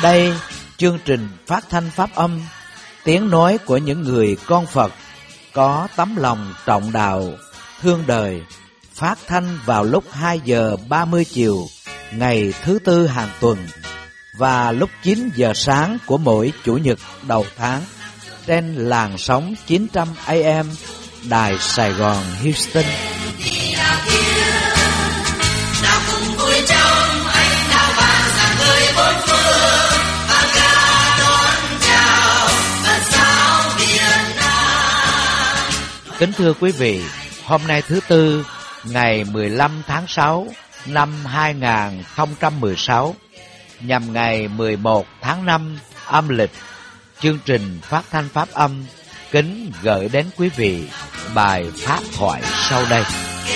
Đây, chương trình phát thanh pháp âm, tiếng nói của những người con Phật có tấm lòng trọng đạo, thương đời, phát thanh vào lúc 2 giờ 30 chiều ngày thứ Tư hàng tuần và lúc 9 giờ sáng của mỗi Chủ nhật đầu tháng trên làn sóng 900 AM Đài Sài Gòn Houston. Kính thưa quý vị, hôm nay thứ Tư, ngày 15 tháng 6 năm 2016, nhằm ngày 11 tháng 5 âm lịch, chương trình phát thanh pháp âm kính gửi đến quý vị bài pháp thoại sau đây.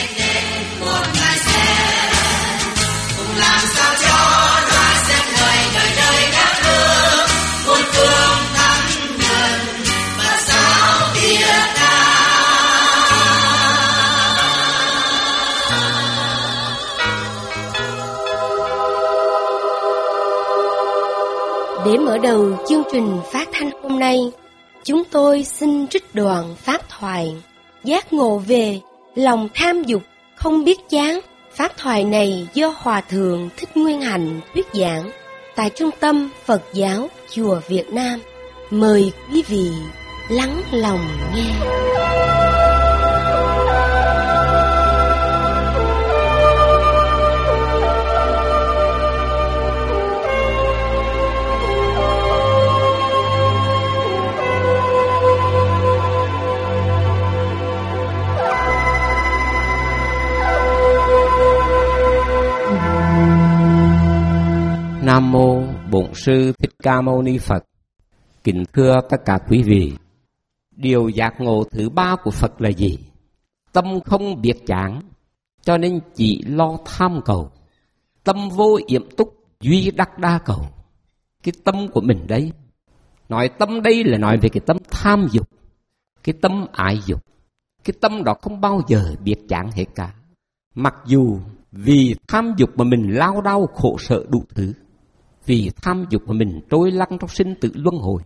Để mở đầu chương trình phát thanh hôm nay, chúng tôi xin trích đoạn pháp thoại Giác ngộ về lòng tham dục không biết chán. Pháp thoại này do Hòa Thượng Thích Nguyên Hạnh thuyết giảng tại Trung tâm Phật giáo Chùa Việt Nam. Mời quý vị lắng lòng nghe. Nam mô Bổn Sư Thích Ca Mâu Ni Phật. Kính thưa tất cả quý vị, điều giác ngộ thứ ba của Phật là gì? Tâm không biết chán, cho nên chỉ lo tham cầu. Tâm vô yểm túc, duy đắc đa cầu. Cái tâm của mình đây, nói tâm đây là nói về cái tâm tham dục, cái tâm ái dục. Cái tâm đó không bao giờ biết chán hết cả. Mặc dù vì tham dục mà mình lao đao khổ sở đủ thứ, vì tham dục mà mình trôi lăn trong sinh tử luân hồi,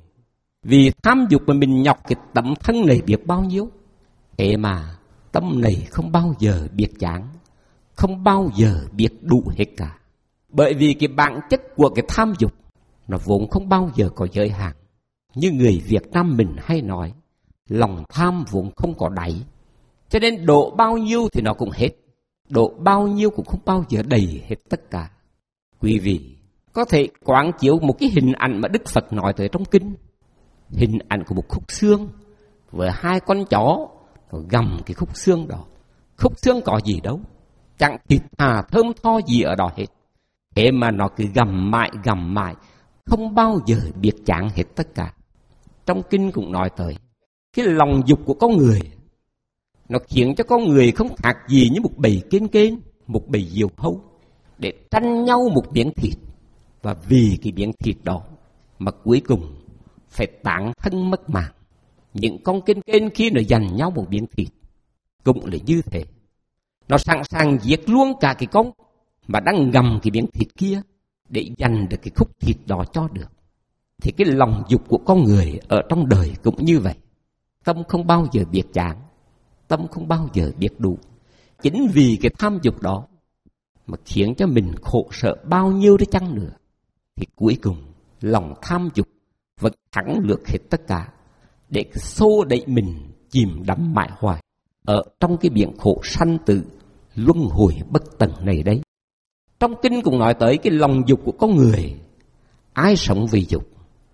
vì tham dục mà mình nhọc cái tấm thân này biết bao nhiêu. Thế mà tâm này không bao giờ biết chán, không bao giờ biết đủ hết cả. Bởi vì cái bản chất của cái tham dục nó vốn không bao giờ có giới hạn. Như người Việt Nam mình hay nói, lòng tham vốn không có đáy, cho nên độ bao nhiêu thì nó cũng hết, độ bao nhiêu cũng không bao giờ đầy hết tất cả. Quý vị có thể quán chiếu một cái hình ảnh mà Đức Phật nói tới trong kinh. Hình ảnh của một khúc xương với hai con chó gặm cái khúc xương đó. Khúc xương có gì đâu, chẳng thịt hà thơm tho gì ở đó hết. Thế mà nó cứ gặm mãi, không bao giờ biết chán hết tất cả. Trong kinh cũng nói tới cái lòng dục của con người, nó khiến cho con người không khác gì như một bầy kên, một bầy diều hâu để tranh nhau một miếng thịt. Và vì cái miếng thịt đó mà cuối cùng phải tán thân mất mạng. Những con kên khi nó giành nhau một miếng thịt cũng là như thế. Nó sẵn sàng giết luôn cả cái con mà đang ngầm cái miếng thịt kia để giành được cái khúc thịt đó cho được. Thì cái lòng dục của con người ở trong đời cũng như vậy. Tâm không bao giờ biết chán, tâm không bao giờ biết đủ. Chính vì cái tham dục đó mà khiến cho mình khổ sở bao nhiêu đi chăng nữa, thì cuối cùng lòng tham dục vẫn thắng lược hết tất cả, để xô đẩy mình chìm đắm mãi hoài ở trong cái biển khổ sanh tử luân hồi bất tận này đấy. Trong kinh cũng nói tới cái lòng dục của con người. Ai sống vì dục,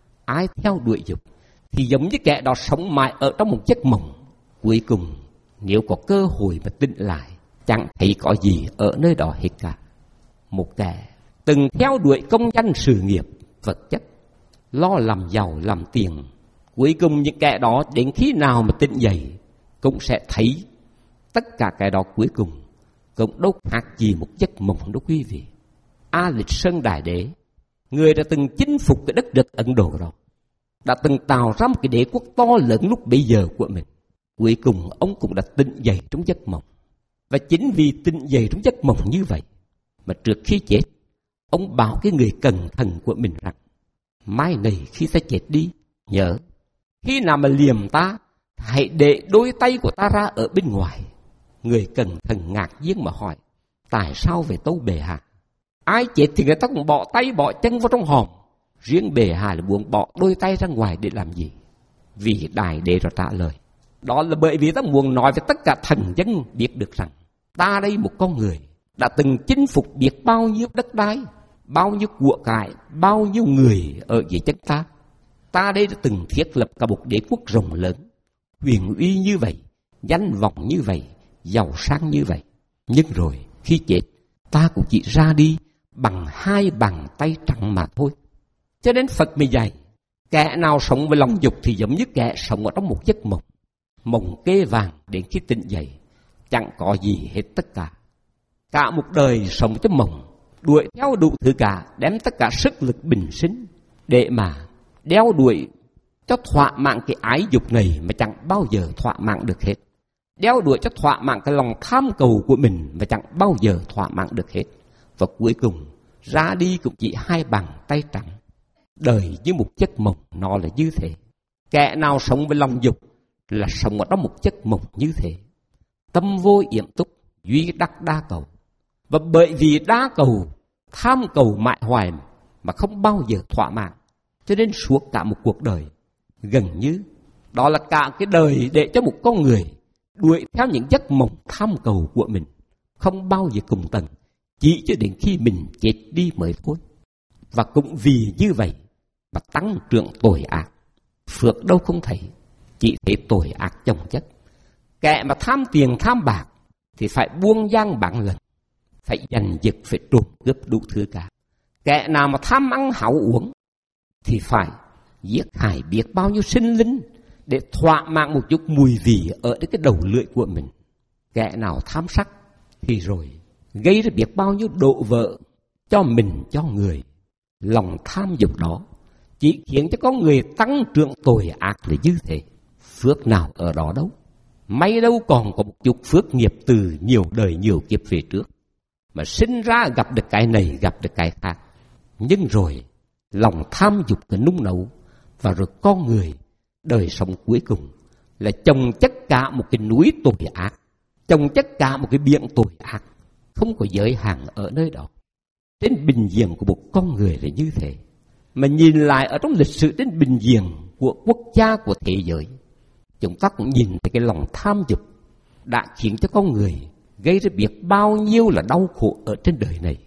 ai theo đuổi dục, thì giống như kẻ đó sống mãi ở trong một giấc mộng. Cuối cùng nếu có cơ hội mà tỉnh lại, chẳng thấy có gì ở nơi đó hết cả. Một kẻ từng theo đuổi công danh sự nghiệp vật chất, lo làm giàu làm tiền, cuối cùng những kẻ đó đến khi nào mà tỉnh dậy cũng sẽ thấy tất cả cái đó cuối cùng cũng đâu khác gì một giấc mộng đó quý vị. A Lịch Sơn Đại Đế, người đã từng chinh phục cái đất nước Ấn Độ đó, đã từng tạo ra một cái đế quốc to lớn lúc bấy giờ của mình. Cuối cùng ông cũng đã tỉnh dậy trong giấc mộng. Và chính vì tỉnh dậy trong giấc mộng như vậy mà trước khi chết, ông bảo cái người cẩn thận của mình rằng: mai này khi ta chết đi, nhớ, khi nào mà liềm ta, hãy để đôi tay của ta ra ở bên ngoài. Người cẩn thận ngạc nhiên mà hỏi, tại sao về tâu bệ hạ? Ai chết thì người ta cũng bỏ tay bỏ chân vào trong hòm, riêng bệ hạ là muốn bỏ đôi tay ra ngoài để làm gì? Vì đại đế rồi trả lời, đó là bởi vì ta muốn nói với tất cả thần dân biết được rằng ta đây một con người đã từng chinh phục biết bao nhiêu đất đai, bao nhiêu của cải, bao nhiêu người ở dưới chân ta. Ta đây đã từng thiết lập cả một đế quốc rộng lớn, huyền uy như vậy, danh vọng như vậy, giàu sang như vậy. Nhưng rồi khi chết, ta cũng chỉ ra đi bằng 2 bàn tay trắng mà thôi. Cho nên Phật mới dạy, kẻ nào sống với lòng dục thì giống như kẻ sống ở trong một giấc mộng. Mộng kê vàng đến khi tỉnh dậy, chẳng có gì hết tất cả. Cả một đời sống trong mộng, đuổi theo đủ thứ cả, đem tất cả sức lực bình sinh để mà đeo đuổi cho thỏa mãn cái ái dục này mà chẳng bao giờ thỏa mãn được hết. Đeo đuổi cho thỏa mãn cái lòng tham cầu của mình mà chẳng bao giờ thỏa mãn được hết. Và cuối cùng ra đi cũng chỉ 2 bàn tay trắng. Đời như một giấc mộng nó là như thế. Kẻ nào sống với lòng dục là sống ở trong một giấc mộng như thế. Tâm vô yểm túc, duy đắc đa cầu. Và bởi vì đa cầu, tham cầu mãi hoài mà không bao giờ thỏa mãn, cho nên suốt cả một cuộc đời, gần như đó là cả cái đời để cho một con người đuổi theo những giấc mộng tham cầu của mình, không bao giờ cùng tận, chỉ cho đến khi mình chết đi mới thôi. Và cũng vì như vậy mà tăng trưởng tội ác, phước đâu không thấy, chỉ thấy tội ác chồng chất. Kẻ mà tham tiền tham bạc thì phải buông giang bản lần, phải giành giật, phải trộm cướp đủ thứ cả. Kẻ nào mà tham ăn hảo uống thì phải giết hại biết bao nhiêu sinh linh để thỏa mãn một chút mùi vị ở cái đầu lưỡi của mình. Kẻ nào tham sắc thì rồi gây ra biết bao nhiêu độ vỡ cho mình, cho người. Lòng tham dục đó chỉ khiến cho con người tăng trưởng tội ác là như thế. Phước nào ở đó đâu. May đâu còn có một chút phước nghiệp từ nhiều đời nhiều kiếp về trước, mà sinh ra gặp được cái này, gặp được cái khác. Nhưng rồi lòng tham dục cái nung nấu, và rồi con người đời sống cuối cùng là chồng chất cả một cái núi tội ác, chồng chất cả một cái biển tội ác, không có giới hạn ở nơi đó. Trên bình diện của một con người là như thế. Mà nhìn lại ở trong lịch sử trên bình diện của quốc gia, của thế giới, chúng ta cũng nhìn thấy cái lòng tham dục đã khiến cho con người gây ra biết bao nhiêu là đau khổ ở trên đời này.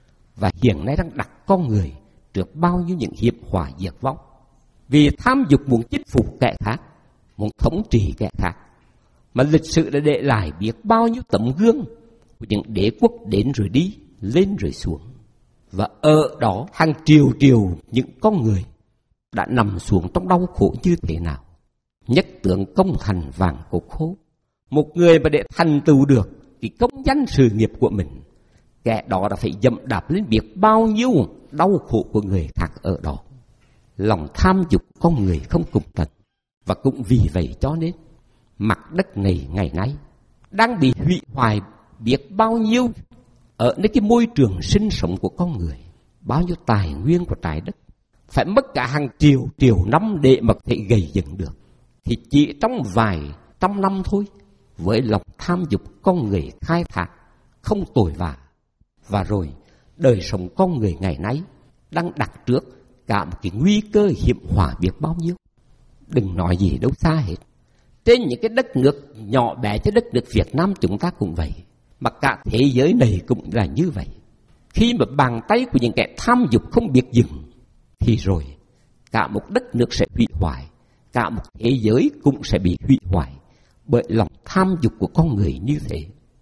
Và hiện nay đang đặt con người trước bao nhiêu những hiểm họa diệt vong. Vì tham dục muốn chinh phục kẻ khác, muốn thống trị kẻ khác. Mà lịch sử đã để lại biết bao nhiêu tấm gương của những đế quốc đến rồi đi, lên rồi xuống. Và ở đó hàng triệu triệu những con người đã nằm xuống trong đau khổ như thế nào. Nhất tướng công thành vàng cột khô. Một người mà để thành tựu được cái công danh sự nghiệp của mình, kẻ đó đã phải dẫm đạp lên biết bao nhiêu đau khổ của người khác ở đó. Lòng tham dục con người không cùng tận. Và cũng vì vậy cho nên mặt đất ngày nay đang bị hủy hoại biết bao nhiêu ở nơi cái môi trường sinh sống của con người. Bao nhiêu tài nguyên của trái đất phải mất cả hàng triệu năm để mà có thể gây dựng được. Thì chỉ trong vài trăm năm thôi, với lòng tham dục con người khai thác không tồi vạ. Và rồi đời sống con người ngày nay đang đặt trước cả một cái nguy cơ hiểm họa biết bao nhiêu. Đừng nói gì đâu xa hết. Trên những cái đất nước nhỏ bé cho đất nước Việt Nam chúng ta cũng vậy, mà cả thế giới này cũng là như vậy. Khi mà bàn tay của những kẻ tham dục không biết dừng thì rồi cả một đất nước sẽ hủy hoại, cả một thế giới cũng sẽ bị hủy hoại bởi lòng tham dục của con người như thế.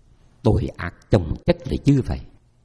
Tội ác chồng chất là như vậy.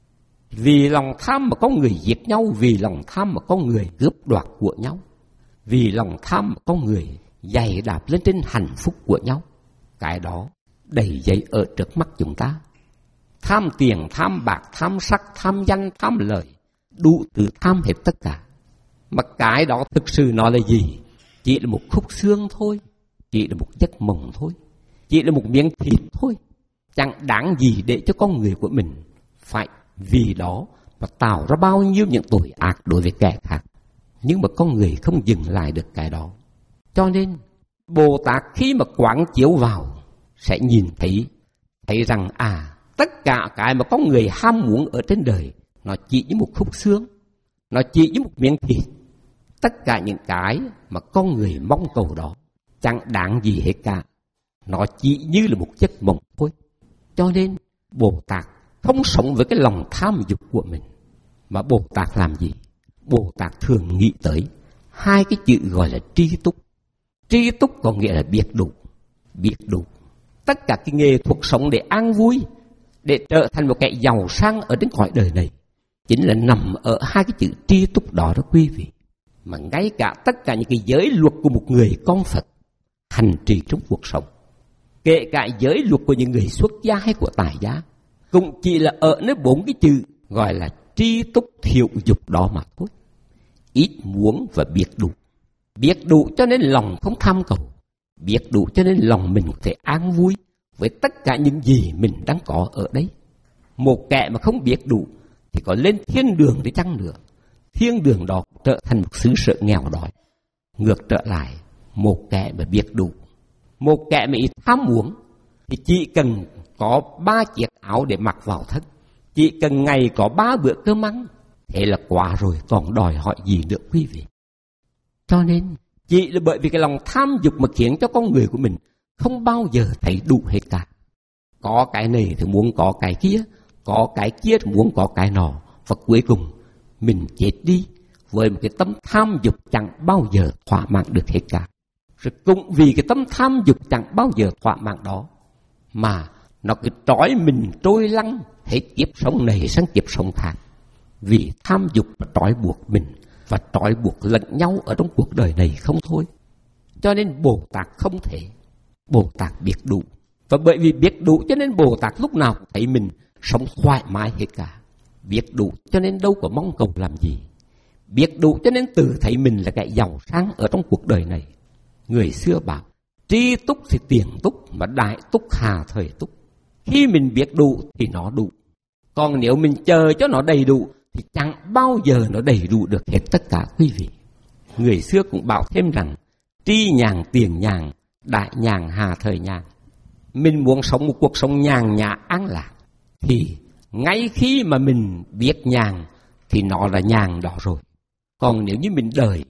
Vì lòng tham mà có người giết nhau, vì lòng tham mà có người cướp đoạt của nhau, vì lòng tham mà có người giày đạp lên trên hạnh phúc của nhau. Cái đó đầy dẫy ở trước mắt chúng ta. Tham tiền, tham bạc, tham sắc, tham danh, tham lợi, đủ thứ tham hết tất cả. Mà cái đó thực sự nó là gì? Chỉ là một khúc xương thôi, chỉ là một giấc mộng thôi, chỉ là một miếng thịt thôi. Chẳng đáng gì để cho con người của mình phải vì đó mà tạo ra bao nhiêu những tội ác đối với kẻ khác. Nhưng mà con người không dừng lại được cái đó. Cho nên Bồ Tát khi mà quán chiếu vào sẽ nhìn thấy rằng tất cả cái mà con người ham muốn ở trên đời nó chỉ như một khúc xương, nó chỉ như một miếng thịt. Tất cả những cái mà con người mong cầu đó chẳng đáng gì hết cả. Nó chỉ như là một giấc mộng thôi. Cho nên Bồ Tát không sống với cái lòng tham dục của mình. Mà Bồ Tát làm gì? Bồ Tát thường nghĩ tới hai cái chữ gọi là tri túc. Tri túc có nghĩa là biết đủ. Biết đủ. Tất cả cái nghề thuộc sống để an vui, để trở thành một kẻ giàu sang ở đến cõi đời này, chính là nằm ở hai cái chữ tri túc đó đó quý vị. Mà ngay cả tất cả những cái giới luật của một người con Phật hành trì trong cuộc sống, kể cả giới luật của những người xuất gia hay của tài gia, cũng chỉ là ở nơi bốn cái chữ gọi là tri túc thiệu dục đó mà thôi. Ít muốn và biết đủ. Biết đủ cho nên lòng không tham cầu. Biết đủ cho nên lòng mình có thể an vui với tất cả những gì mình đang có ở đây. Một kẻ mà không biết đủ thì có lên thiên đường để chăng nữa, thiên đường đó trở thành một xứ sở nghèo đói. Ngược trở lại, một kẻ mà biết đủ, một kẻ mà ít tham muốn, thì chỉ cần có 3 chiếc áo để mặc vào thân, chỉ cần ngày có 3 bữa cơm ăn, thế là quá rồi, còn đòi hỏi gì nữa quý vị. Cho nên chỉ là bởi vì cái lòng tham dục mà khiến cho con người của mình không bao giờ thấy đủ hết cả. Có cái này thì muốn có cái kia, có cái kia thì muốn có cái nọ, và cuối cùng mình chết đi với một cái tâm tham dục chẳng bao giờ thỏa mãn được hết cả. Rồi cũng vì cái tâm tham dục chẳng bao giờ thỏa mãn đó mà nó cứ trói mình trôi lăn hết kiếp sống này sang kiếp sống khác. Vì tham dục mà trói buộc mình và trói buộc lẫn nhau ở trong cuộc đời này không thôi. Cho nên Bồ Tát không thể. Bồ Tát biết đủ. Và bởi vì biết đủ cho nên Bồ Tát lúc nào cũng thấy mình sống thoải mái hết cả. Biết đủ cho nên đâu có mong cầu làm gì. Biết đủ cho nên tự thấy mình là kẻ giàu sang ở trong cuộc đời này. Người xưa bảo tri túc thì tiền túc, mà đại túc hà thời túc. Khi mình biết đủ thì nó đủ. Còn nếu mình chờ cho nó đầy đủ thì chẳng bao giờ nó đầy đủ được hết tất cả quý vị. Người xưa cũng bảo thêm rằng tri nhàn tiền nhàn, đại nhàn hà thời nhàn. Mình muốn sống một cuộc sống nhàn nhã an lạc thì ngay khi mà mình biết nhàn thì nó là nhàn đó rồi. Còn nếu như mình đợi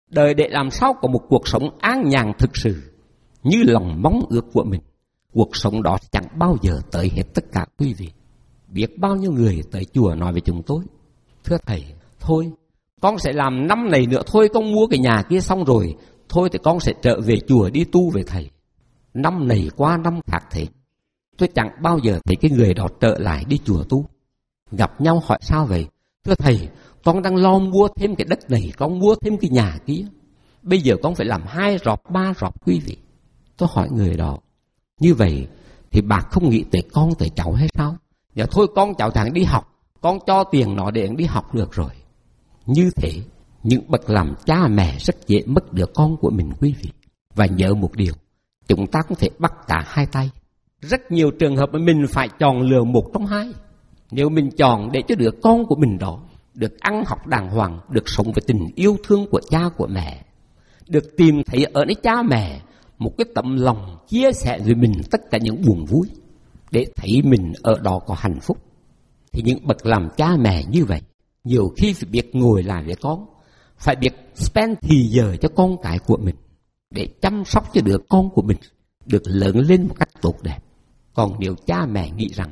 để làm sao có một cuộc sống an nhàn thực sự như lòng mong ước của mình, cuộc sống đó chẳng bao giờ tới hết tất cả quý vị. Biết bao nhiêu người tới chùa nói với chúng tôi: thưa thầy, thôi con sẽ làm năm này nữa thôi, con mua cái nhà kia xong rồi, thôi thì con sẽ trở về chùa đi tu về thầy. Năm này qua năm khác thế, tôi chẳng bao giờ thấy cái người đó trở lại đi chùa tu. Gặp nhau hỏi sao vậy? Thưa thầy, con đang lo mua thêm cái đất này, con mua thêm cái nhà kia. Bây giờ con phải làm 2 rọp 3 rọp quý vị. Tôi hỏi người đó: như vậy thì bà không nghĩ tới con tới cháu hay sao? Dạ thôi con cháu thằng đi học, con cho tiền nó để đi học được rồi. Như thế, những bậc làm cha mẹ rất dễ mất đứa con của mình quý vị. Và nhớ một điều, chúng ta cũng thể bắt cả hai tay. Rất nhiều trường hợp mà mình phải chọn lựa một trong hai. Nếu mình chọn để cho đứa con của mình đó được ăn học đàng hoàng, được sống với tình yêu thương của cha của mẹ, được tìm thấy ở nơi cha mẹ một cái tấm lòng chia sẻ với mình tất cả những buồn vui, để thấy mình ở đó có hạnh phúc, thì những bậc làm cha mẹ như vậy nhiều khi phải biết ngồi lại với con, phải biết spend thì giờ cho con cái của mình, để chăm sóc cho đứa con của mình được lớn lên một cách tốt đẹp. Còn nếu cha mẹ nghĩ rằng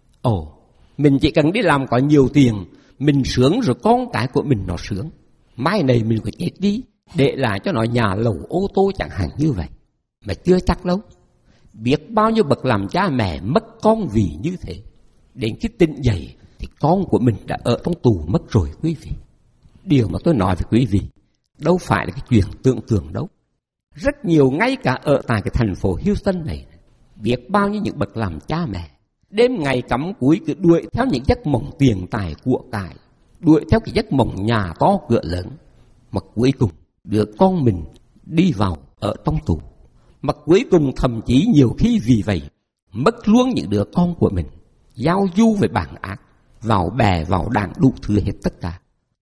mình chỉ cần đi làm có nhiều tiền, mình sướng rồi con cái của mình nó sướng, mai này mình phải chết đi để lại cho nó nhà lầu ô tô chẳng hạn như vậy, mà chưa chắc đâu. Biết bao nhiêu bậc làm cha mẹ mất con vì như thế. Đến khi tỉnh dậy thì con của mình đã ở trong tù mất rồi quý vị. Điều mà tôi nói với quý vị đâu phải là cái chuyện tưởng tượng đâu. Rất nhiều, ngay cả ở tại cái thành phố Houston này, biết bao nhiêu những bậc làm cha mẹ đêm ngày cắm cúi cứ đuổi theo những giấc mộng tiền tài của cải, đuổi theo cái giấc mộng nhà to cửa lớn, mà cuối cùng đứa con mình đi vào ở trong tù. Mà cuối cùng thậm chí nhiều khi vì vậy mất luôn những đứa con của mình, giao du với bản ác, vào bè vào đảng đủ thứ hết tất cả.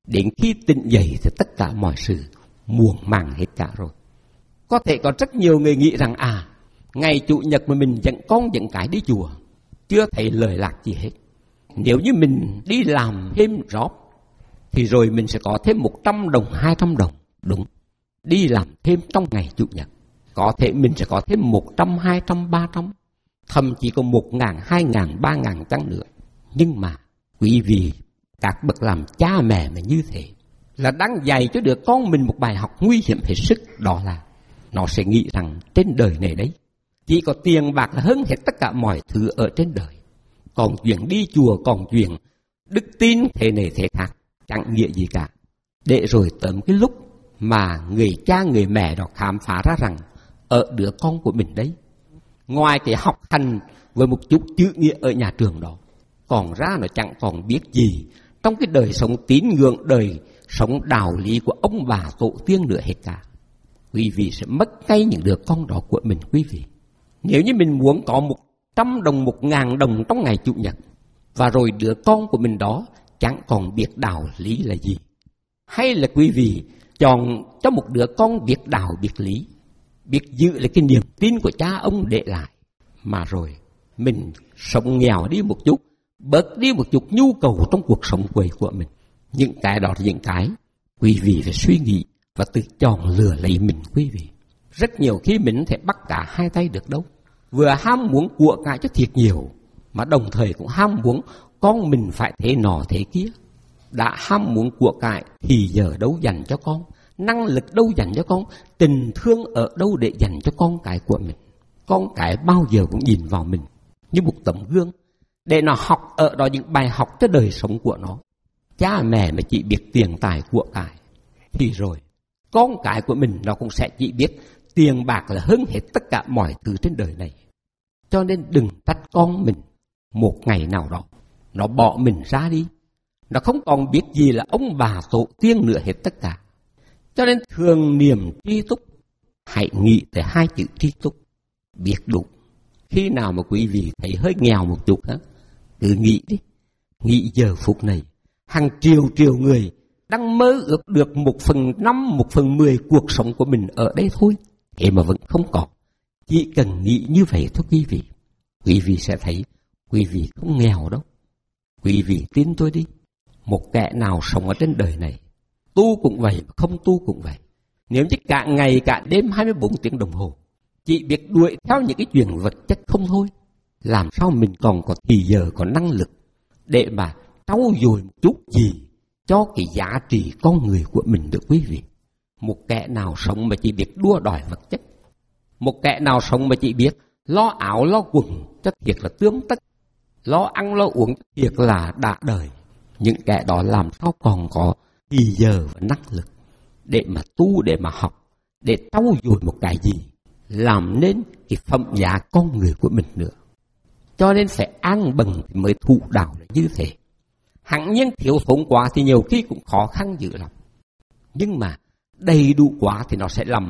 Đến khi tỉnh dậy thì tất cả mọi sự muộn màng hết cả rồi. Có thể có rất nhiều người nghĩ rằng ngày Chủ nhật mà mình dẫn con dẫn cái đi chùa, chưa thấy lời lạc gì hết. Nếu như mình đi làm thêm job thì rồi mình sẽ có thêm 100 đồng, 200 đồng. Đúng, đi làm thêm trong ngày Chủ nhật, có thể mình sẽ có thêm 100, 200, 300, thậm chí có 1.000, 2.000, 3.000 chăng nữa. Nhưng mà quý vị, các bậc làm cha mẹ mà như thế là đang dạy cho đứa con mình một bài học nguy hiểm hết sức. Đó là nó sẽ nghĩ rằng trên đời này đấy, chỉ có tiền bạc là hơn hết tất cả mọi thứ ở trên đời. Còn chuyện đi chùa, còn chuyện đức tin thế này thế khác, chẳng nghĩa gì cả. Để rồi tới cái lúc mà người cha người mẹ đó khám phá ra rằng ở đứa con của mình đấy, ngoài cái học hành với một chút chữ nghĩa ở nhà trường đó, còn ra nó chẳng còn biết gì trong cái đời sống tín ngưỡng, đời sống đạo lý của ông bà tổ tiên nữa hết cả. Quý vị sẽ mất ngay những đứa con đó của mình quý vị. Nếu như mình muốn có 100 đồng, 1.000 đồng trong ngày Chủ nhật, và rồi đứa con của mình đó chẳng còn biết đạo lý là gì, hay là quý vị chọn cho một đứa con biết đạo biết lý, biết giữ lại cái niềm tin của cha ông để lại, mà rồi mình sống nghèo đi một chút, bớt đi một chút nhu cầu trong cuộc sống của mình. Những cái đó là những cái quý vị phải suy nghĩ và tự chọn lừa lấy mình quý vị. Rất nhiều khi mình thể bắt cả hai tay được đâu. Vừa ham muốn của cải cho thiệt nhiều, mà đồng thời cũng ham muốn con mình phải thế nọ thế kia. Đã ham muốn của cải thì giờ đâu dành cho con, năng lực đâu dành cho con, tình thương ở đâu để dành cho con cái của mình. Con cái bao giờ cũng nhìn vào mình như một tấm gương, để nó học ở đó những bài học cho đời sống của nó. Cha mẹ mà chỉ biết tiền tài của cải thì rồi con cái của mình nó cũng sẽ chỉ biết tiền bạc là hơn hết tất cả mọi thứ trên đời này. Cho nên đừng trách con mình một ngày nào đó nó bỏ mình ra đi, nó không còn biết gì là ông bà tổ tiên nữa hết tất cả. Cho nên thường niệm tri túc, hãy nghĩ tới hai chữ tri túc, biết đủ. Khi nào mà quý vị thấy hơi nghèo một chút cứ nghĩ đi, nghĩ giờ phút này hàng triệu người đang mơ ước được 1/5, 1/10 cuộc sống của mình ở đây thôi, thế mà vẫn không có. Chỉ cần nghĩ như vậy thôi quý vị, quý vị sẽ thấy quý vị không nghèo đâu. Quý vị tin tôi đi, một kẻ nào sống ở trên đời này, tu cũng vậy, không tu cũng vậy. Nếu như cả ngày cả đêm 24 tiếng đồng hồ chỉ biết đuổi theo những cái chuyện vật chất không thôi, làm sao mình còn có thì giờ, có năng lực để mà trau dồi một chút gì cho cái giá trị con người của mình được quý vị. Một kẻ nào sống mà chỉ biết đua đòi vật chất, một kẻ nào sống mà chỉ biết lo áo lo quần cho thiệt là tươm tất, lo ăn lo uống cho thiệt là đã đời, những kẻ đó làm sao còn có thì giờ và năng lực để mà tu, để mà học, để trau dồi một cái gì làm nên cái phẩm giá con người của mình nữa. Cho nên phải an bần mới thụ đạo là như thế. Hẳn nhiên thiếu thốn quá thì nhiều khi cũng khó khăn dữ lắm. Nhưng mà đầy đủ quá thì nó sẽ làm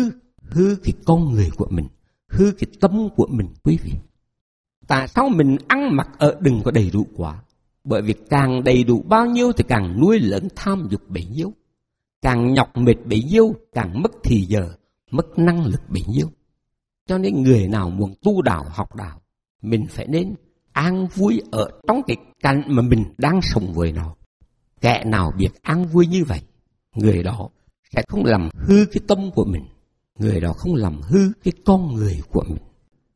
hư cái con người của mình, hư cái tâm của mình quý vị. Tại sao mình ăn mặc ở đừng có đầy đủ quá? Bởi vì càng đầy đủ bao nhiêu thì càng nuôi lớn tham dục bấy nhiêu, càng nhọc mệt bấy nhiêu, càng mất thì giờ, mất năng lực bấy nhiêu. Cho nên người nào muốn tu đạo, học đạo, mình phải nên an vui ở trong cái cảnh mà mình đang sống với nó. Kẻ nào biết an vui như vậy, người đó sẽ không làm hư cái tâm của mình, người đó không làm hư cái con người của mình.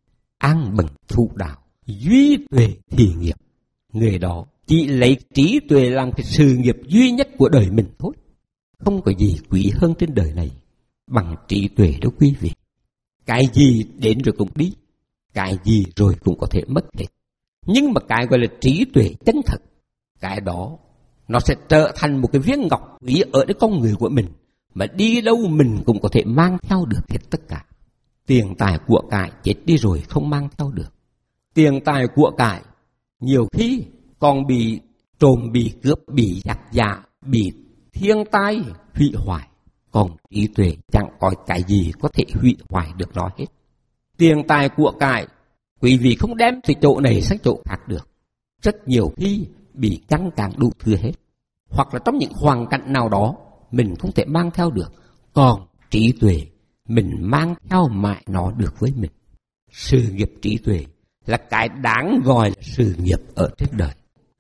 An bần thụ đạo, duy tuệ thì nghiệp. Người đó chỉ lấy trí tuệ làm cái sự nghiệp duy nhất của đời mình thôi. Không có gì quý hơn trên đời này bằng trí tuệ đó quý vị. Cái gì đến rồi cũng đi, cái gì rồi cũng có thể mất hết. Nhưng mà cái gọi là trí tuệ chân thật, cái đó nó sẽ trở thành một cái viên ngọc quý ở cái con người của mình, mà đi đâu mình cũng có thể mang theo được hết tất cả. Tiền tài của cải chết đi rồi không mang theo được. Tiền tài của cải nhiều khi còn bị trộm, bị cướp, bị giặc giả, bị thiên tai hủy hoại. Còn trí tuệ chẳng có cái gì có thể hủy hoại được nó hết. Tiền tài của cải quý vị không đem từ chỗ này sang chỗ khác được. Rất nhiều khi bị căng càng đủ thứ hết. hoặc là trong những hoàn cảnh nào đó mình không thể mang theo được. Còn trí tuệ mình mang theo mãi nó được với mình. Sự nghiệp trí tuệ là cái đáng gọi là sự nghiệp ở trên đời.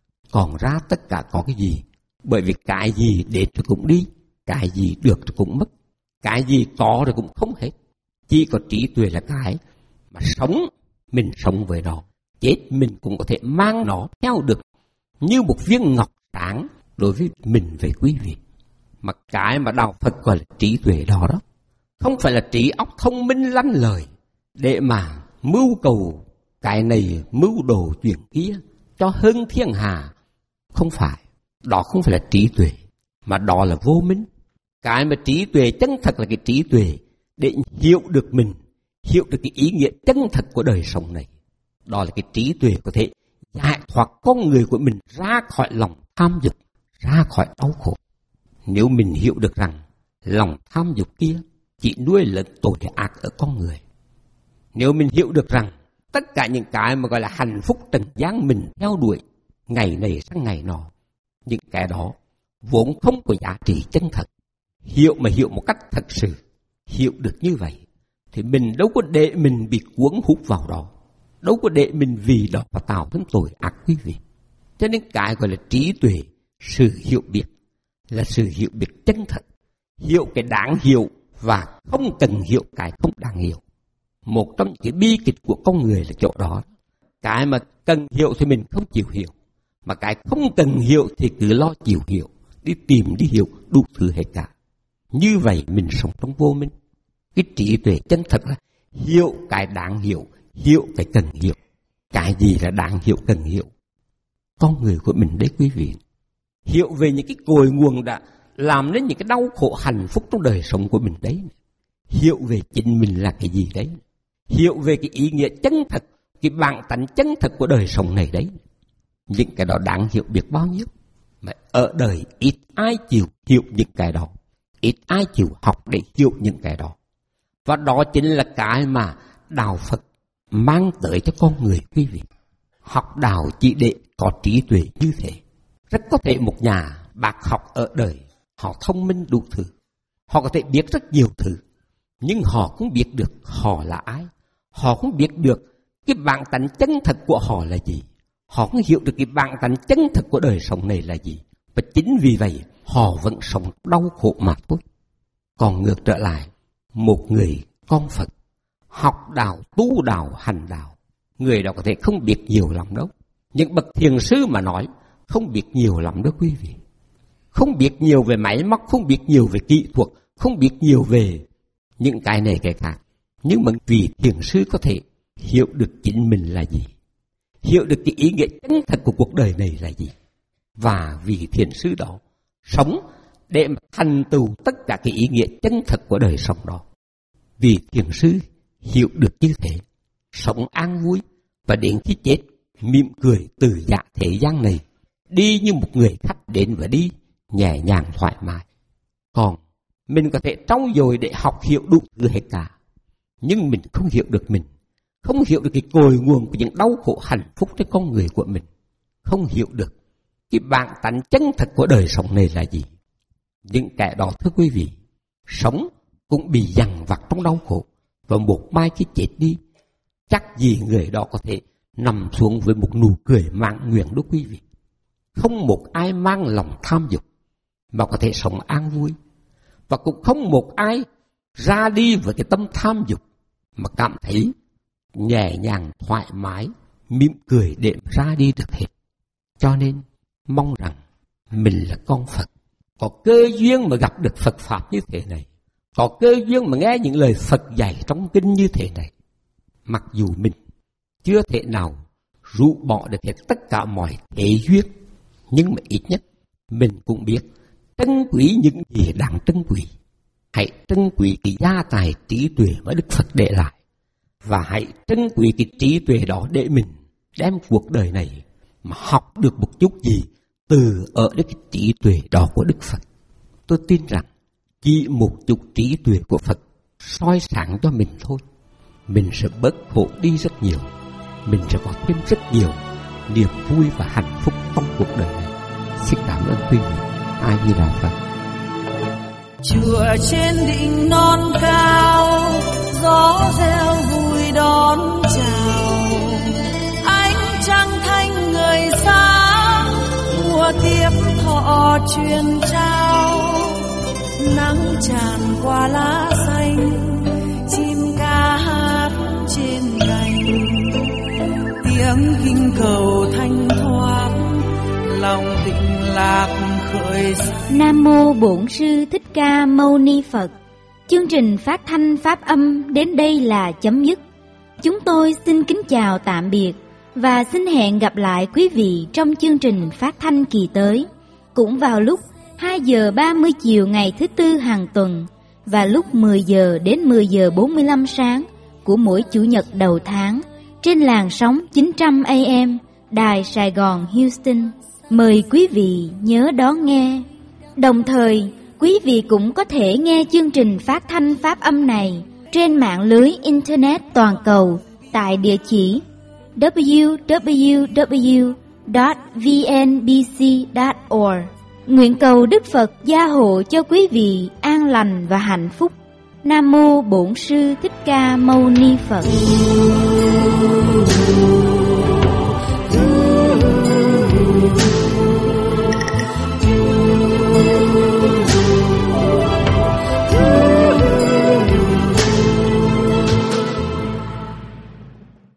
Còn ra tất cả có cái gì? Bởi vì cái gì đến rồi cũng đi, cái gì được rồi cũng mất, cái gì có rồi cũng không hết. Chỉ có trí tuệ là cái mà sống, mình sống với nó, chết mình cũng có thể mang nó theo được như một viên ngọc sáng đối với mình về quý vị. Mà cái mà đạo Phật gọi là trí tuệ đó đó, không phải là trí óc thông minh lanh lời để mà mưu cầu cái này mưu đồ chuyện kia cho hơn thiên hạ. Không phải, đó không phải là trí tuệ, mà đó là vô minh. Cái mà trí tuệ chân thật là cái trí tuệ để hiểu được mình, hiểu được cái ý nghĩa chân thật của đời sống này. Đó là cái trí tuệ có thể giải thoát con người của mình ra khỏi lòng tham dục, ra khỏi đau khổ. Nếu mình hiểu được rằng lòng tham dục kia chỉ nuôi lớn tội ác ở con người, nếu mình hiểu được rằng tất cả những cái mà gọi là hạnh phúc trần gian mình theo đuổi ngày này sang ngày nọ, những cái đó vốn không có giá trị chân thật. Hiểu mà hiểu một cách thật sự, hiểu được như vậy thì mình đâu có để mình bị cuốn hút vào đó, đâu có để mình vì đó mà tạo thành tội ác quý vị. Cho nên cái gọi là trí tuệ, sự hiểu biết là sự hiểu biết chân thật, hiểu cái đáng hiểu và không cần hiểu cái không đáng hiểu. Một trong những cái bi kịch của con người là chỗ đó. Cái mà cần hiểu thì mình không chịu hiểu, mà cái không cần hiểu thì cứ lo chịu hiểu, đi tìm đi hiểu đủ thứ hết cả. Như vậy mình sống trong vô minh. Cái trí tuệ chân thật là hiểu cái đáng hiểu, hiểu cái cần hiểu. Cái gì là đáng hiểu cần hiểu? Con người của mình đấy quý vị. Hiểu về những cái cội nguồn đã làm nên những cái đau khổ hạnh phúc trong đời sống của mình đấy. Hiểu về chính mình là cái gì đấy. Hiểu về cái ý nghĩa chân thật, cái bản tánh chân thật của đời sống này đấy. Những cái đó đáng hiểu biết bao nhiêu. Mà ở đời ít ai chịu hiểu những cái đó, ít ai chịu học để hiểu những cái đó. Và đó chính là cái mà đạo Phật mang tới cho con người quý vị. Học đạo chỉ để có trí tuệ như thế. Rất có thể một nhà bác học ở đời, họ thông minh đủ thứ, họ có thể biết rất nhiều thứ, nhưng họ không biết được họ là ai. Họ không biết được cái bản tánh chân thật của họ là gì. Họ không hiểu được cái bản tánh chân thật của đời sống này là gì. Và chính vì vậy họ vẫn sống đau khổ mà thôi. Còn ngược trở lại, một người con Phật học đạo, tu đạo, hành đạo, người đó có thể không biết nhiều lắm đâu. Những bậc thiền sư mà nói không biết nhiều lắm đó quý vị. Không biết nhiều về máy móc, không biết nhiều về kỹ thuật, không biết nhiều về những cái này cái khác. Nhưng mà vì thiền sư có thể hiểu được chính mình là gì, hiểu được cái ý nghĩa chân thật của cuộc đời này là gì. Và vì thiền sư đó sống để mà thành tựu tất cả cái ý nghĩa chân thật của đời sống đó. Vì thiền sư hiểu được như thế, sống an vui và đến khi chết mỉm cười từ dạ thế gian này, đi như một người khách đến và đi nhẹ nhàng thoải mái. Còn mình có thể trau dồi để học hiểu đủ thứ hết cả, nhưng mình không hiểu được mình, không hiểu được cái cội nguồn của những đau khổ hạnh phúc cho con người của mình, không hiểu được cái bản tánh chân thật của đời sống này là gì. Những kẻ đó thưa quý vị, sống cũng bị dằn vặt trong đau khổ, và một mai khi chết đi, chắc gì người đó có thể nằm xuống với một nụ cười mãn nguyện đó quý vị. Không một ai mang lòng tham dục mà có thể sống an vui, và cũng không một ai ra đi với cái tâm tham dục mà cảm thấy nhẹ nhàng, thoải mái, mỉm cười để ra đi được hết. Cho nên mong rằng mình là con Phật, có cơ duyên mà gặp được Phật Pháp như thế này, có cơ duyên mà nghe những lời Phật dạy trong kinh như thế này. Mặc dù mình chưa thể nào rũ bỏ được hết tất cả mọi thế duyên, nhưng mà ít nhất mình cũng biết trân quý những gì đáng trân quý. Hãy trân quý cái gia tài trí tuệ mà Đức Phật để lại, và hãy trân quý cái trí tuệ đó để mình đem cuộc đời này mà học được một chút gì từ ở cái trí tuệ đó của Đức Phật. Tôi tin rằng chỉ một chút trí tuệ của Phật soi sáng cho mình thôi, mình sẽ bớt khổ đi rất nhiều, mình sẽ có thêm rất nhiều niềm vui và hạnh phúc trong cuộc đời này. Xin cảm ơn quý vị. A Di Đà Phật. Chùa trên đỉnh non cao, gió reo vui đón chào. Ánh trăng thanh người sáng, mùa tiếp thọ truyền trao. Nắng tràn qua lá xanh, chim ca hát trên cành. Tiếng kinh cầu thanh thoát, lòng tịnh lạc khởi. Nam mô Bổn Sư Thích Ca Mâu Ni Phật. Chương trình phát thanh pháp âm đến đây là chấm dứt. Chúng tôi xin kính chào tạm biệt và xin hẹn gặp lại quý vị trong chương trình phát thanh kỳ tới, cũng vào lúc 2 giờ 30 chiều ngày thứ Tư hàng tuần và lúc 10 giờ đến 10 giờ 45 sáng của mỗi Chủ nhật đầu tháng trên làn sóng 900 AM Đài Sài Gòn Houston. Mời quý vị nhớ đón nghe. Đồng thời, quý vị cũng có thể nghe chương trình phát thanh pháp âm này trên mạng lưới Internet toàn cầu tại địa chỉ www.vnbc.org. Nguyện cầu Đức Phật gia hộ cho quý vị an lành và hạnh phúc. Nam mô Bổn Sư Thích Ca Mâu Ni Phật.